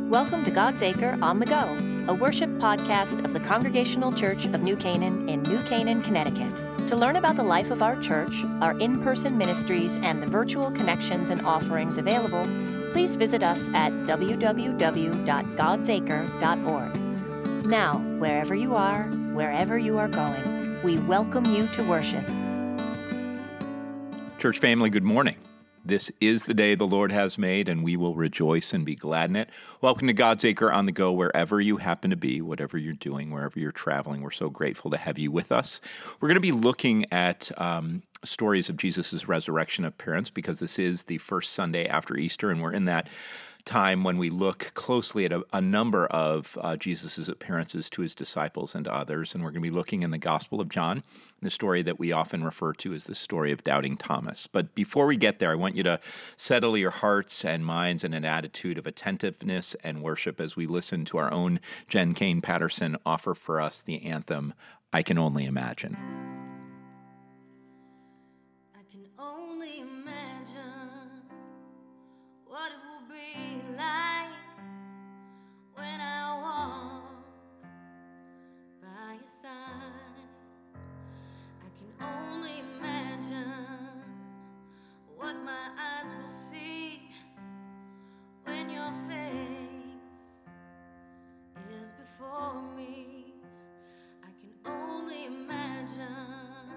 Welcome to God's Acre on the Go, a worship podcast of the Congregational Church of New Canaan in New Canaan, Connecticut. To learn about the life of our church, our in-person ministries, and the virtual connections and offerings available, please visit us at www.godsacre.org. Now, wherever you are going, we welcome you to worship. Church family, good morning. This is the day the Lord has made, and we will rejoice and be glad in it. Welcome to God's Acre on the Go, wherever you happen to be, whatever you're doing, wherever you're traveling. We're so grateful to have you with us. We're going to be looking at stories of Jesus' resurrection appearance because this is the first Sunday after Easter, and we're in that time when we look closely at a number of Jesus' appearances to his disciples and to others. And we're going to be looking in the Gospel of John, the story that we often refer to as the story of Doubting Thomas. But before we get there, I want you to settle your hearts and minds in an attitude of attentiveness and worship as we listen to our own Jen Kane Patterson offer for us the anthem, I Can Only Imagine. I can only imagine what it will be like when I walk by your side. I can only imagine what my eyes will see when your face is before me. I can only imagine.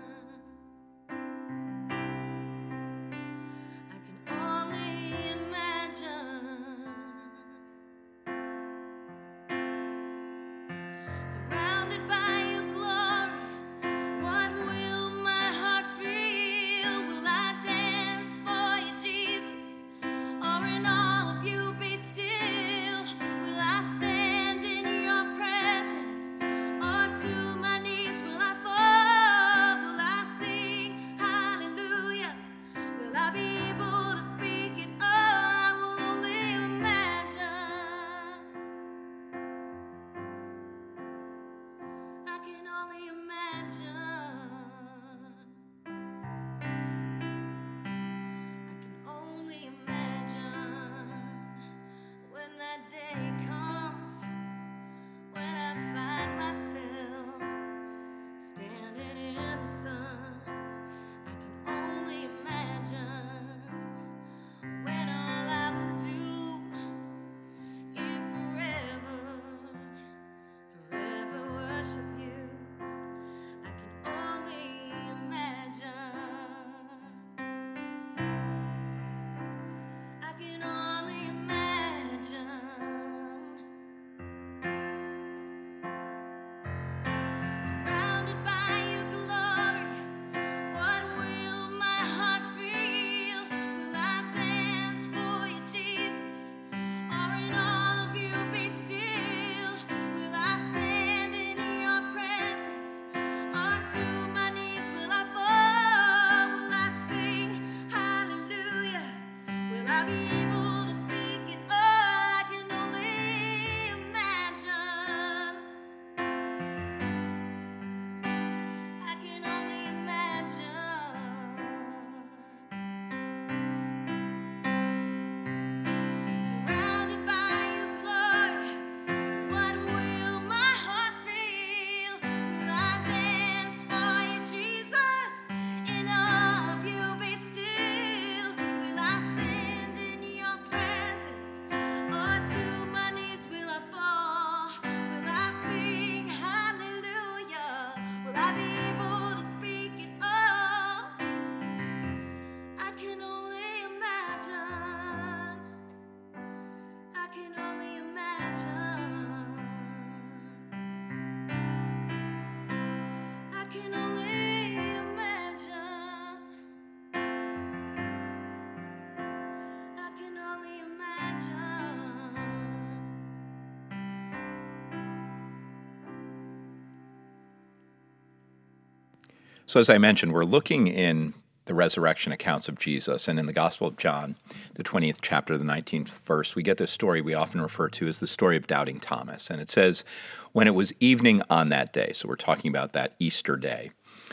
So as I mentioned, we're looking in the resurrection accounts of Jesus, and in the Gospel of John, the 20th chapter, the 19th verse, we get this story we often refer to as the story of Doubting Thomas. And it says, when it was evening on that day, so we're talking about that Easter day,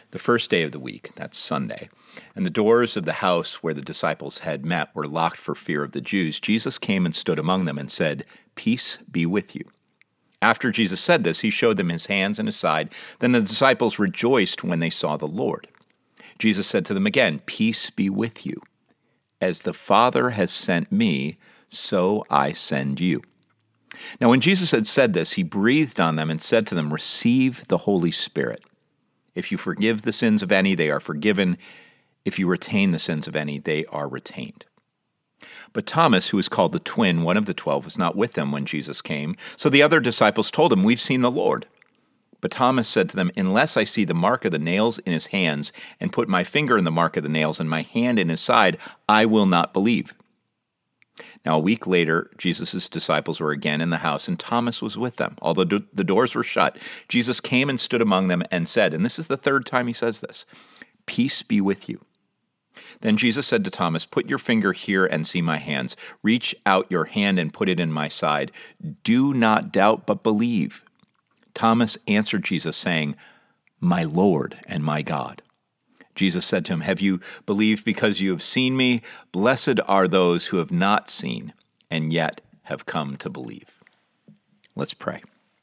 the first day of the week, that's Sunday, and the doors of the house where the disciples had met were locked for fear of the Jews, Jesus came and stood among them and said, "Peace be with you." After Jesus said this, he showed them his hands and his side. Then the disciples rejoiced when they saw the Lord. Jesus said to them again, "Peace be with you. As the Father has sent me, so I send you." Now when Jesus had said this, he breathed on them and said to them, "Receive the Holy Spirit. If you forgive the sins of any, they are forgiven. If you retain the sins of any, they are retained." But Thomas, who is called the twin, one of the 12, was not with them when Jesus came. So the other disciples told him, "We've seen the Lord." But Thomas said to them, "Unless I see the mark of the nails in his hands, and put my finger in the mark of the nails, and my hand in his side, I will not believe." Now a week later, Jesus' disciples were again in the house, and Thomas was with them. Although the doors were shut, Jesus came and stood among them and said, and this is the third time he says this, "Peace be with you." Then Jesus said to Thomas, "Put your finger here and see my hands. Reach out your hand and put it in my side. Do not doubt, but believe." Thomas answered Jesus, saying, "My Lord and my God." Jesus said to him, "Have you believed because you have seen me? Blessed are those who have not seen and yet have come to believe." Let's pray.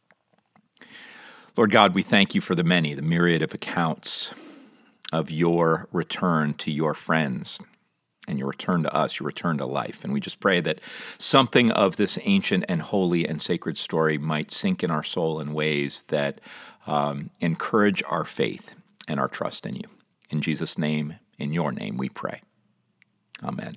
Lord God, we thank you for the myriad of accounts of your return to your friends and your return to us, your return to life. And we just pray that something of this ancient and holy and sacred story might sink in our soul in ways that encourage our faith and our trust in you. In Jesus' name, in your name, we pray. Amen.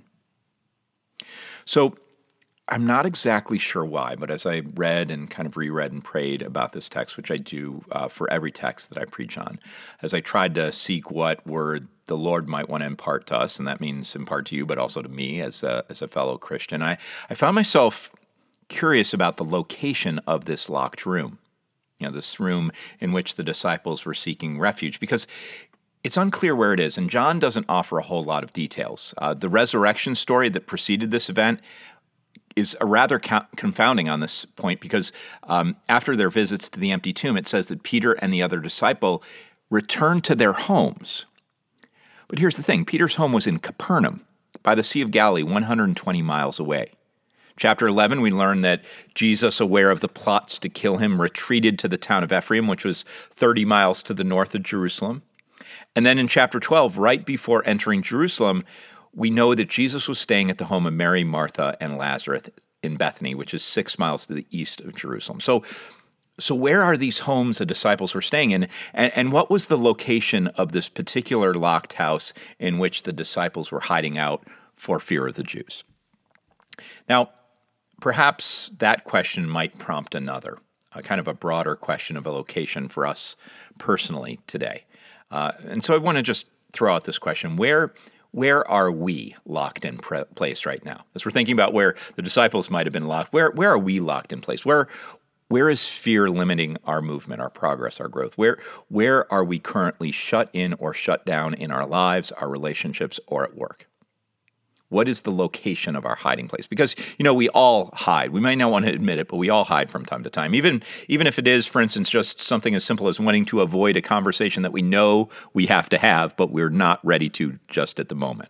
So I'm not exactly sure why, but as I read and kind of reread and prayed about this text, which I do for every text that I preach on, as I tried to seek what word the Lord might want to impart to us, and that means impart to you, but also to me as a fellow Christian, I found myself curious about the location of this locked room, this room in which the disciples were seeking refuge, because it's unclear where it is, and John doesn't offer a whole lot of details. The resurrection story that preceded this event is a rather confounding on this point, because after their visits to the empty tomb, it says that Peter and the other disciple returned to their homes. But here's the thing. Peter's home was in Capernaum, by the Sea of Galilee, 120 miles away. Chapter 11, we learn that Jesus, aware of the plots to kill him, retreated to the town of Ephraim, which was 30 miles to the north of Jerusalem. And then in chapter 12, right before entering Jerusalem, we know that Jesus was staying at the home of Mary, Martha, and Lazarus in Bethany, which is 6 miles to the east of Jerusalem. So where are these homes the disciples were staying in? And what was the location of this particular locked house in which the disciples were hiding out for fear of the Jews? Now, perhaps that question might prompt another, kind of a broader question of a location for us personally today. And so I want to just throw out this question. Where are we locked in place right now? As we're thinking about where the disciples might have been locked, where are we locked in place? Where is fear limiting our movement, our progress, our growth? Where are we currently shut in or shut down in our lives, our relationships, or at work? What is the location of our hiding place? Because, we all hide. We might not want to admit it, but we all hide from time to time. Even if it is, for instance, just something as simple as wanting to avoid a conversation that we know we have to have, but we're not ready to just at the moment.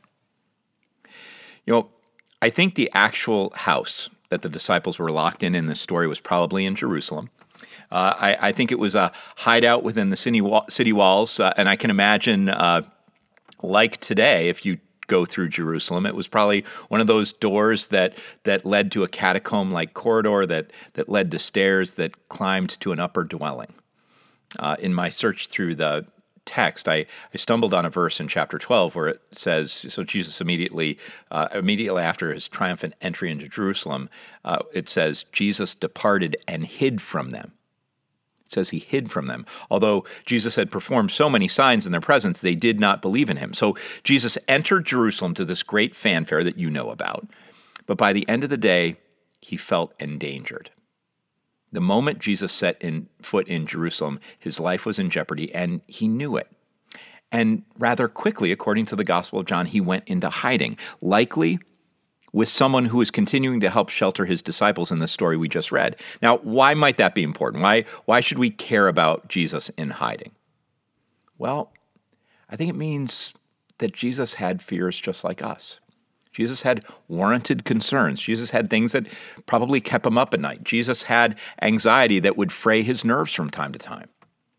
I think the actual house that the disciples were locked in this story was probably in Jerusalem. I think it was a hideout within the city walls, and I can imagine, like today, if you go through Jerusalem, it was probably one of those doors that led to a catacomb-like corridor that led to stairs that climbed to an upper dwelling. In my search through the text, I stumbled on a verse in chapter 12 where it says, so Jesus immediately after his triumphant entry into Jerusalem, it says, Jesus departed and hid from them. It says he hid from them. Although Jesus had performed so many signs in their presence, they did not believe in him. So Jesus entered Jerusalem to this great fanfare that you know about. But by the end of the day, he felt endangered. The moment Jesus set foot in Jerusalem, his life was in jeopardy, and he knew it. And rather quickly, according to the Gospel of John, he went into hiding, likely with someone who is continuing to help shelter his disciples in the story we just read. Now, why might that be important? Why should we care about Jesus in hiding? Well, I think it means that Jesus had fears just like us. Jesus had warranted concerns. Jesus had things that probably kept him up at night. Jesus had anxiety that would fray his nerves from time to time.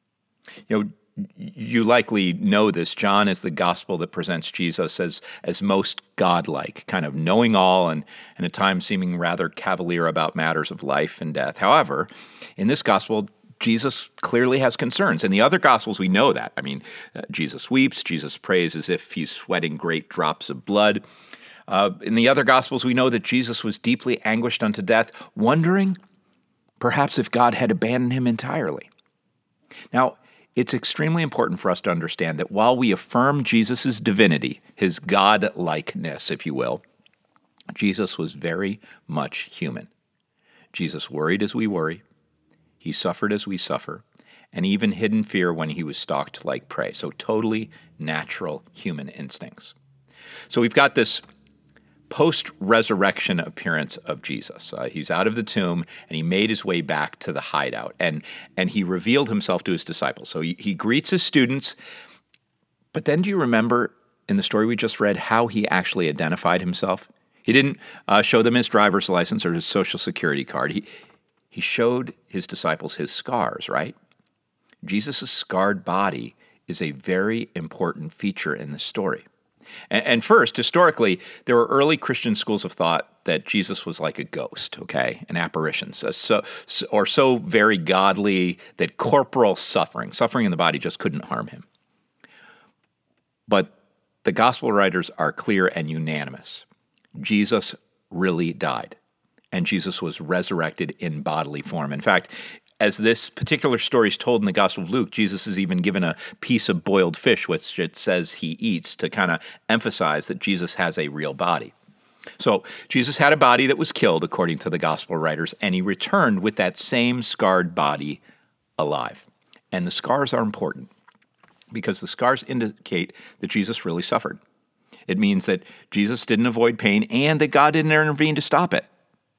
You likely know this. John is the gospel that presents Jesus as most godlike, kind of knowing all and at times seeming rather cavalier about matters of life and death. However, in this gospel, Jesus clearly has concerns. In the other Gospels, we know that. Jesus weeps, Jesus prays as if he's sweating great drops of blood. In the other Gospels, we know that Jesus was deeply anguished unto death, wondering perhaps if God had abandoned him entirely. Now, it's extremely important for us to understand that while we affirm Jesus' divinity, his God-likeness, if you will, Jesus was very much human. Jesus worried as we worry. He suffered as we suffer, and even hid in fear when he was stalked like prey. So totally natural human instincts. So we've got this post-resurrection appearance of Jesus. He's out of the tomb, and he made his way back to the hideout, and he revealed himself to his disciples. So he greets his students, but then do you remember in the story we just read how he actually identified himself? He didn't show them his driver's license or his social security card. He showed his disciples his scars, right? Jesus' scarred body is a very important feature in the story. And first, historically, there were early Christian schools of thought that Jesus was like a ghost, okay, an apparition, so very godly that corporal suffering in the body just couldn't harm him. But the gospel writers are clear and unanimous. Jesus really died, and Jesus was resurrected in bodily form. In fact, as this particular story is told in the Gospel of Luke, Jesus is even given a piece of boiled fish, which it says he eats, to kind of emphasize that Jesus has a real body. So Jesus had a body that was killed, according to the Gospel writers, and he returned with that same scarred body alive. And the scars are important because the scars indicate that Jesus really suffered. It means that Jesus didn't avoid pain and that God didn't intervene to stop it.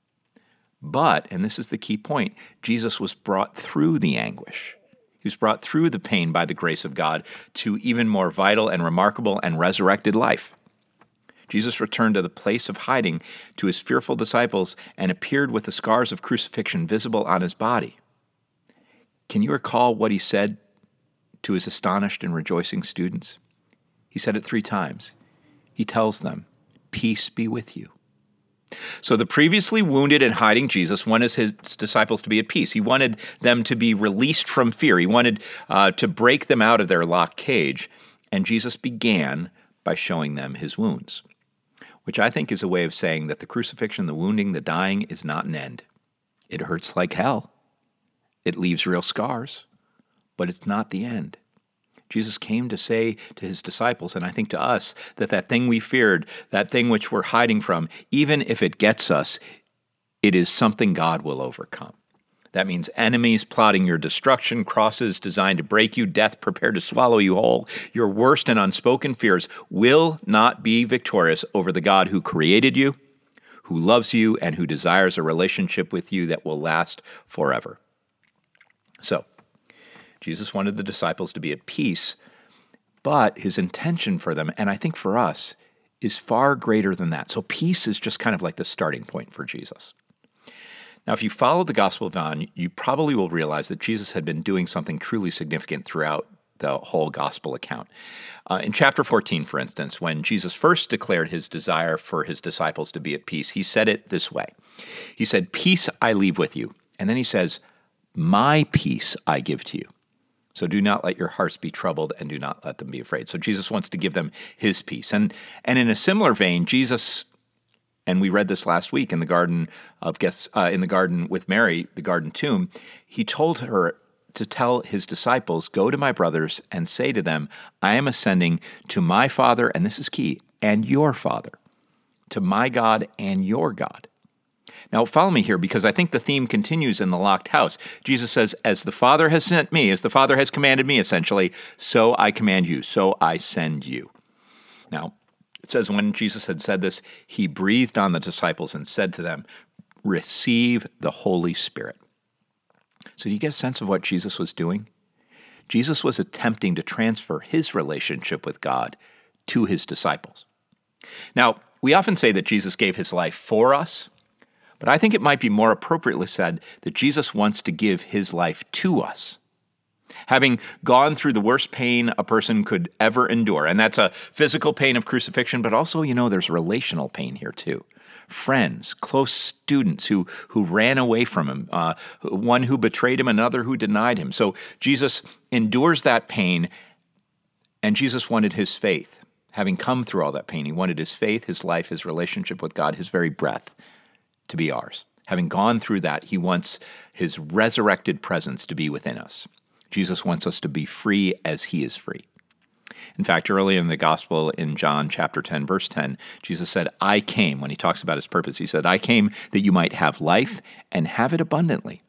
But, and this is the key point, Jesus was brought through the anguish. He was brought through the pain by the grace of God to even more vital and remarkable and resurrected life. Jesus returned to the place of hiding to his fearful disciples and appeared with the scars of crucifixion visible on his body. Can you recall what he said to his astonished and rejoicing students? He said it 3 times. He tells them, "Peace be with you." So the previously wounded and hiding Jesus wanted his disciples to be at peace. He wanted them to be released from fear. He wanted to break them out of their locked cage. And Jesus began by showing them his wounds, which I think is a way of saying that the crucifixion, the wounding, the dying is not an end. It hurts like hell. It leaves real scars, but it's not the end. Jesus came to say to his disciples, and I think to us, that thing we feared, that thing which we're hiding from, even if it gets us, it is something God will overcome. That means enemies plotting your destruction, crosses designed to break you, death prepared to swallow you whole. Your worst and unspoken fears will not be victorious over the God who created you, who loves you, and who desires a relationship with you that will last forever. So, Jesus wanted the disciples to be at peace, but his intention for them, and I think for us, is far greater than that. So peace is just kind of like the starting point for Jesus. Now, if you follow the Gospel of John, you probably will realize that Jesus had been doing something truly significant throughout the whole Gospel account. In chapter 14, for instance, when Jesus first declared his desire for his disciples to be at peace, he said it this way. He said, "Peace I leave with you." And then he says, "My peace I give to you. So do not let your hearts be troubled and do not let them be afraid." So Jesus wants to give them his peace. And in a similar vein, Jesus, and we read this last week in the garden with Mary, the garden tomb, he told her to tell his disciples, "Go to my brothers and say to them, I am ascending to my Father," and this is key, "and your Father, to my God and your God." Now, follow me here, because I think the theme continues in the locked house. Jesus says, "As the Father has sent me, as the Father has commanded me, essentially, so I command you, so I send you." Now, it says when Jesus had said this, he breathed on the disciples and said to them, "Receive the Holy Spirit." So do you get a sense of what Jesus was doing? Jesus was attempting to transfer his relationship with God to his disciples. Now, we often say that Jesus gave his life for us, but I think it might be more appropriately said that Jesus wants to give his life to us. Having gone through the worst pain a person could ever endure, and that's a physical pain of crucifixion, but also, there's relational pain here too. Friends, close students who ran away from him, one who betrayed him, another who denied him. So Jesus endures that pain, and Jesus wanted his faith. Having come through all that pain, he wanted his faith, his life, his relationship with God, his very breath to be ours. Having gone through that, he wants his resurrected presence to be within us. Jesus wants us to be free as he is free. In fact, early in the gospel in John chapter 10, verse 10, Jesus said, I came, when he talks about his purpose, he said, I came that you might have life and have it abundantly.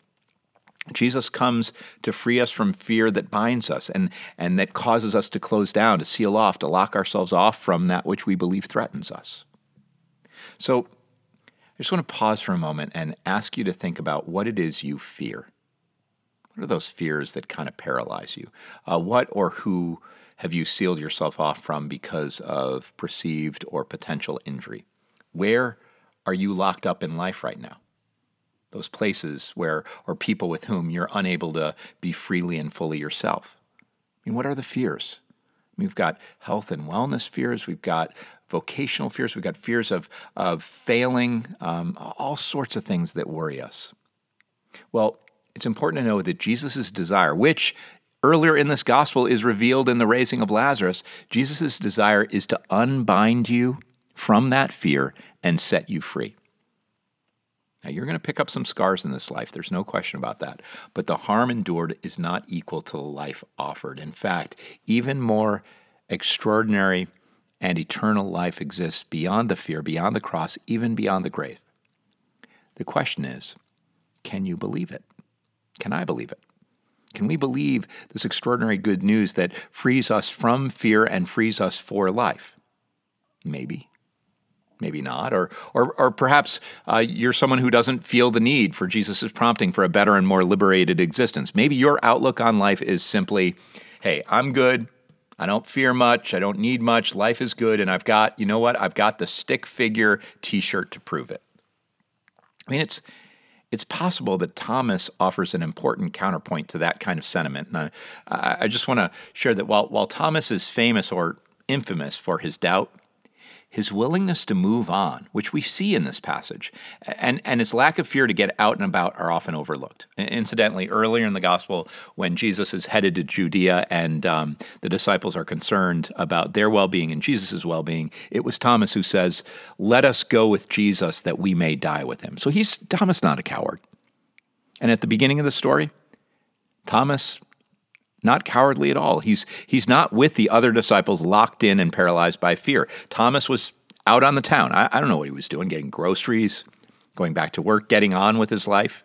Jesus comes to free us from fear that binds us and that causes us to close down, to seal off, to lock ourselves off from that which we believe threatens us. So I just want to pause for a moment and ask you to think about what it is you fear. What are those fears that kind of paralyze you? What or who have you sealed yourself off from because of perceived or potential injury? Where are you locked up in life right now? Those places where, or people with whom you're unable to be freely and fully yourself. What are the fears? We've got health and wellness fears. We've got vocational fears. We've got fears of failing, all sorts of things that worry us. Well, it's important to know that Jesus' desire, which earlier in this gospel is revealed in the raising of Lazarus, Jesus' desire is to unbind you from that fear and set you free. Now, you're going to pick up some scars in this life. There's no question about that. But the harm endured is not equal to the life offered. In fact, even more extraordinary and eternal life exists beyond the fear, beyond the cross, even beyond the grave. The question is, can you believe it? Can I believe it? Can we believe this extraordinary good news that frees us from fear and frees us for life? Maybe. Maybe not, or perhaps you're someone who doesn't feel the need for Jesus' prompting for a better and more liberated existence. Maybe your outlook on life is simply, hey, I'm good, I don't fear much, I don't need much, life is good, and I've got the stick figure t-shirt to prove it. It's possible that Thomas offers an important counterpoint to that kind of sentiment. And I just want to share that while Thomas is famous or infamous for his doubt, his willingness to move on, which we see in this passage, and his lack of fear to get out and about are often overlooked. Incidentally, earlier in the gospel, when Jesus is headed to Judea and the disciples are concerned about their well-being and Jesus' well-being, it was Thomas who says, let us go with Jesus that we may die with him. So Thomas not a coward. And at the beginning of the story, Thomas not cowardly at all. He's not with the other disciples locked in and paralyzed by fear. Thomas was out on the town. I don't know what he was doing, getting groceries, going back to work, getting on with his life.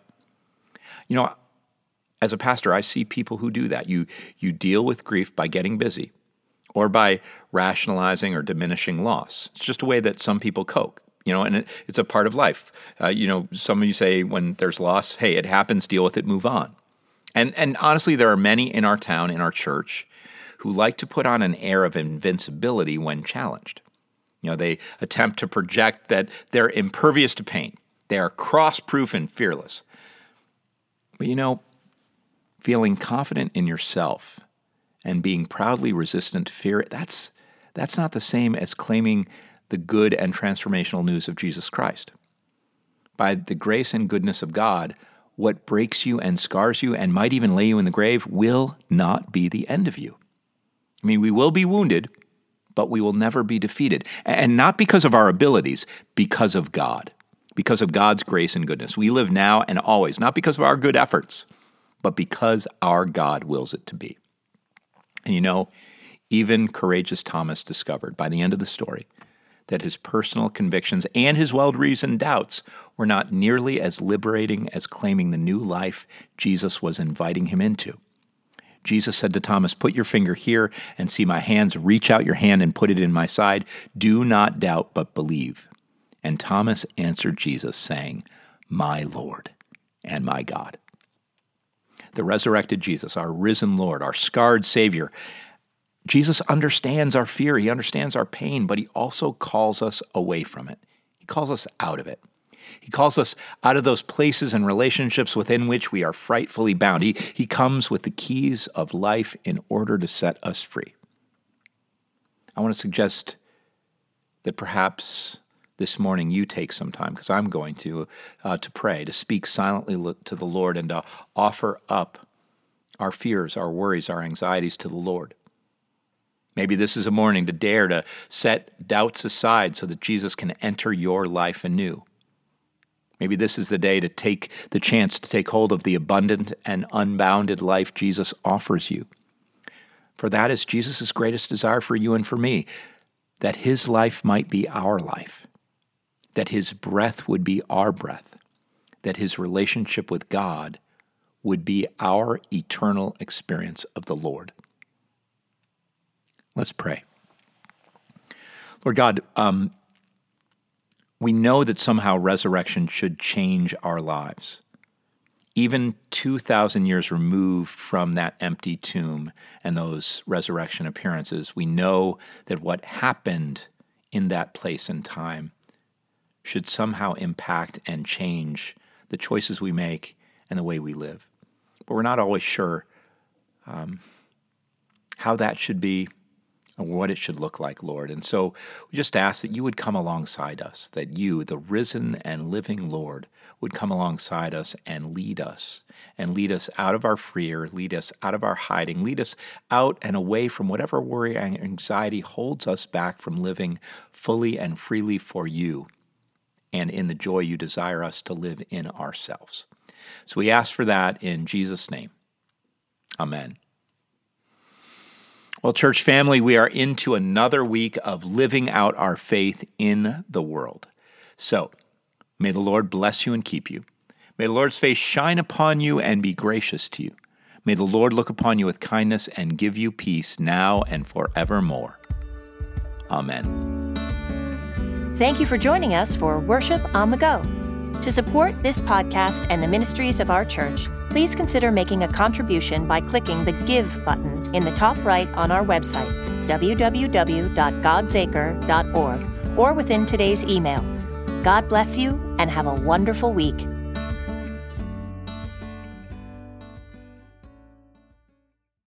As a pastor, I see people who do that. You deal with grief by getting busy or by rationalizing or diminishing loss. It's just a way that some people cope. And it's a part of life. Some of you say when there's loss, hey, it happens, deal with it, move on. And honestly, there are many in our town, in our church, who like to put on an air of invincibility when challenged. They attempt to project that they're impervious to pain. They are cross-proof and fearless. But feeling confident in yourself and being proudly resistant to fear, that's not the same as claiming the good and transformational news of Jesus Christ. By the grace and goodness of God, what breaks you and scars you and might even lay you in the grave will not be the end of you. We will be wounded, but we will never be defeated. And not because of our abilities, because of God, because of God's grace and goodness. We live now and always, not because of our good efforts, but because our God wills it to be. And even courageous Thomas discovered by the end of the story that his personal convictions and his well-reasoned doubts were not nearly as liberating as claiming the new life Jesus was inviting him into. Jesus said to Thomas, put your finger here and see my hands. Reach out your hand and put it in my side. Do not doubt, but believe. And Thomas answered Jesus, saying, my Lord and my God. the resurrected Jesus, our risen Lord, our scarred Savior. Jesus understands our fear. He understands our pain, but he also calls us away from it. He calls us out of it. He calls us out of those places and relationships within which we are frightfully bound. He comes with the keys of life in order to set us free. I want to suggest that perhaps this morning you take some time, because I'm going to pray, to speak silently to the Lord and to offer up our fears, our worries, our anxieties to the Lord. Maybe this is a morning to dare to set doubts aside so that Jesus can enter your life anew. Maybe this is the day to take the chance to take hold of the abundant and unbounded life Jesus offers you. For that is Jesus' greatest desire for you and for me, that his life might be our life, that his breath would be our breath, that his relationship with God would be our eternal experience of the Lord. Let's pray. Lord God, we know that somehow resurrection should change our lives. Even 2,000 years removed from that empty tomb and those resurrection appearances, we know that what happened in that place and time should somehow impact and change the choices we make and the way we live. But we're not always sure how that should be and what it should look like, Lord. And so we just ask that you would come alongside us, that you, the risen and living Lord, would come alongside us and lead us out of our fear, lead us out of our hiding, lead us out and away from whatever worry and anxiety holds us back from living fully and freely for you and in the joy you desire us to live in ourselves. So we ask for that in Jesus' name. Amen. Well, church family, we are into another week of living out our faith in the world. So, may the Lord bless you and keep you. May the Lord's face shine upon you and be gracious to you. May the Lord look upon you with kindness and give you peace now and forevermore. Amen. Thank you for joining us for Worship on the Go. To support this podcast and the ministries of our church, please consider making a contribution by clicking the Give button in the top right on our website, www.godsacre.org, or within today's email. God bless you and have a wonderful week.